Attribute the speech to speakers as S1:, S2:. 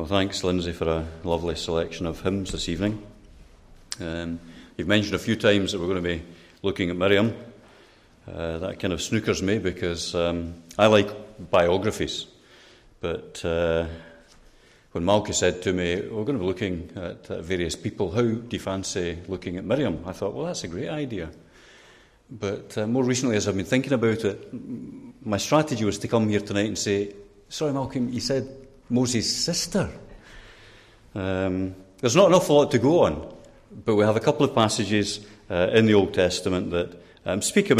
S1: Well, thanks, Lindsay, for a lovely selection of hymns this evening. You've mentioned a few times that we're going to be looking at Miriam. That kind of snookers me because I like biographies. But when Malky said to me, we're going to be looking at various people, how do you fancy looking at Miriam? I thought, well, that's a great idea. But more recently, as I've been thinking about it, my strategy was to come here tonight and say, sorry, Malcolm, you said Moses' sister. There's not an awful lot to go on, but we have a couple of passages in the Old Testament that speak about